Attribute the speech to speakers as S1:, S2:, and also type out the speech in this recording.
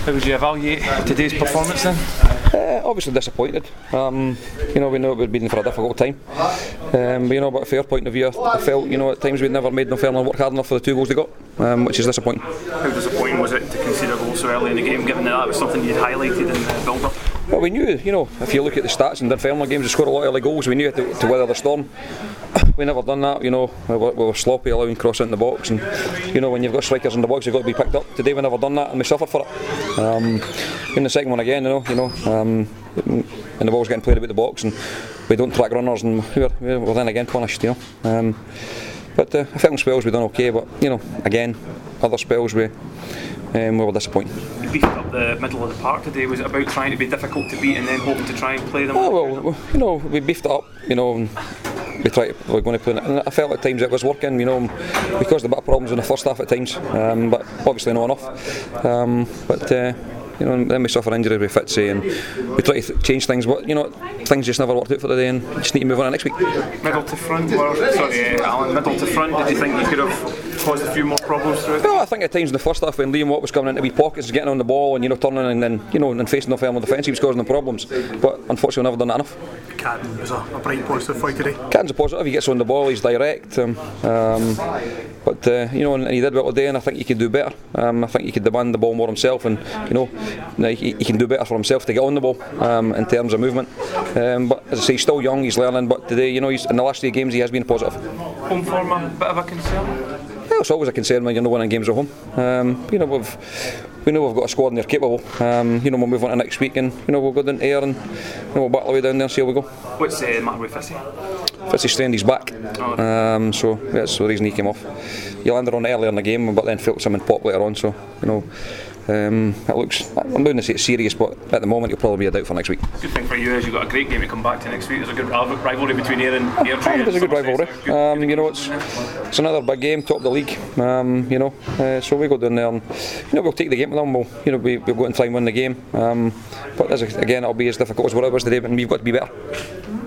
S1: How would you evaluate today's performance then?
S2: Obviously disappointed. We know we'd been for a difficult time. But a fair point of view, I felt at times we'd never made Dunfermline work hard enough for the 2 goals they got, which is disappointing.
S1: How disappointing was it to concede a goal so early in the game, given that was something you'd highlighted in the build-up?
S2: Well, we knew, if you look at the stats in Dunfermline games, they scored a lot of early goals. We knew to weather the storm. We never done that, we were sloppy allowing crosses in the box, and when you've got strikers in the box, you've got to be picked up. Today we never done that, and we suffered for it. In the second one again, and the ball's getting played about the box, and we don't track runners, and we're then again punished. But I felt in spells we done okay, but again, other spells we were disappointing.
S1: You beefed up the middle of the park today. Was it about trying to be difficult to beat and then hoping to try and play them?
S2: Oh well, we beefed it up, and we're going to play it. And I felt at times it was working, we caused a bit of problems in the first half at times, but obviously not enough. Then we suffer injuries with Fitzy, and we try to change things, but things just never worked out for the day, and we just need to move on to next week.
S1: Middle to front, Alan, middle to front, did you think you could have caused a few more problems through it?
S2: Well, I think at times in the first half when Liam Watt was coming into wee pockets, getting on the ball and turning and then and facing the Dunfermline defence, he was causing them problems, but unfortunately we've never done that enough.
S3: Cadden was a bright positive for you today.
S2: Cadden's a positive, he gets on the ball, he's direct, and he did well today, and I think he could do better. I think he could demand the ball more himself, and he can do better for himself to get on the ball in terms of movement. But as I say, he's still young, he's learning, but today, he's, in the last 3 games he has been positive.
S1: Home form a bit of a concern?
S2: Yeah, it's always a concern when you're not winning games at home. We know we've got a squad and they're capable. We'll move on to next week, and we'll go down to Ayr, and we'll battle our way down there and see how we go.
S1: What's the matter with Fitzy?
S2: Fitzy strained his back, so that's the reason he came off. He landed on earlier in the game, but then felt something pop later on. So it looks, I'm going to say it's serious, but at the moment he'll probably be a doubt for next week.
S1: Good thing for you is you've got a great game to come back to next week. There's a good rivalry between Ayr and Airdrie.
S2: There's a good rivalry. It's another big game, top of the league. So we go down there and we'll take the game with them. We'll go and try and win the game. But again, it'll be as difficult as what it was today, but we've got to be better.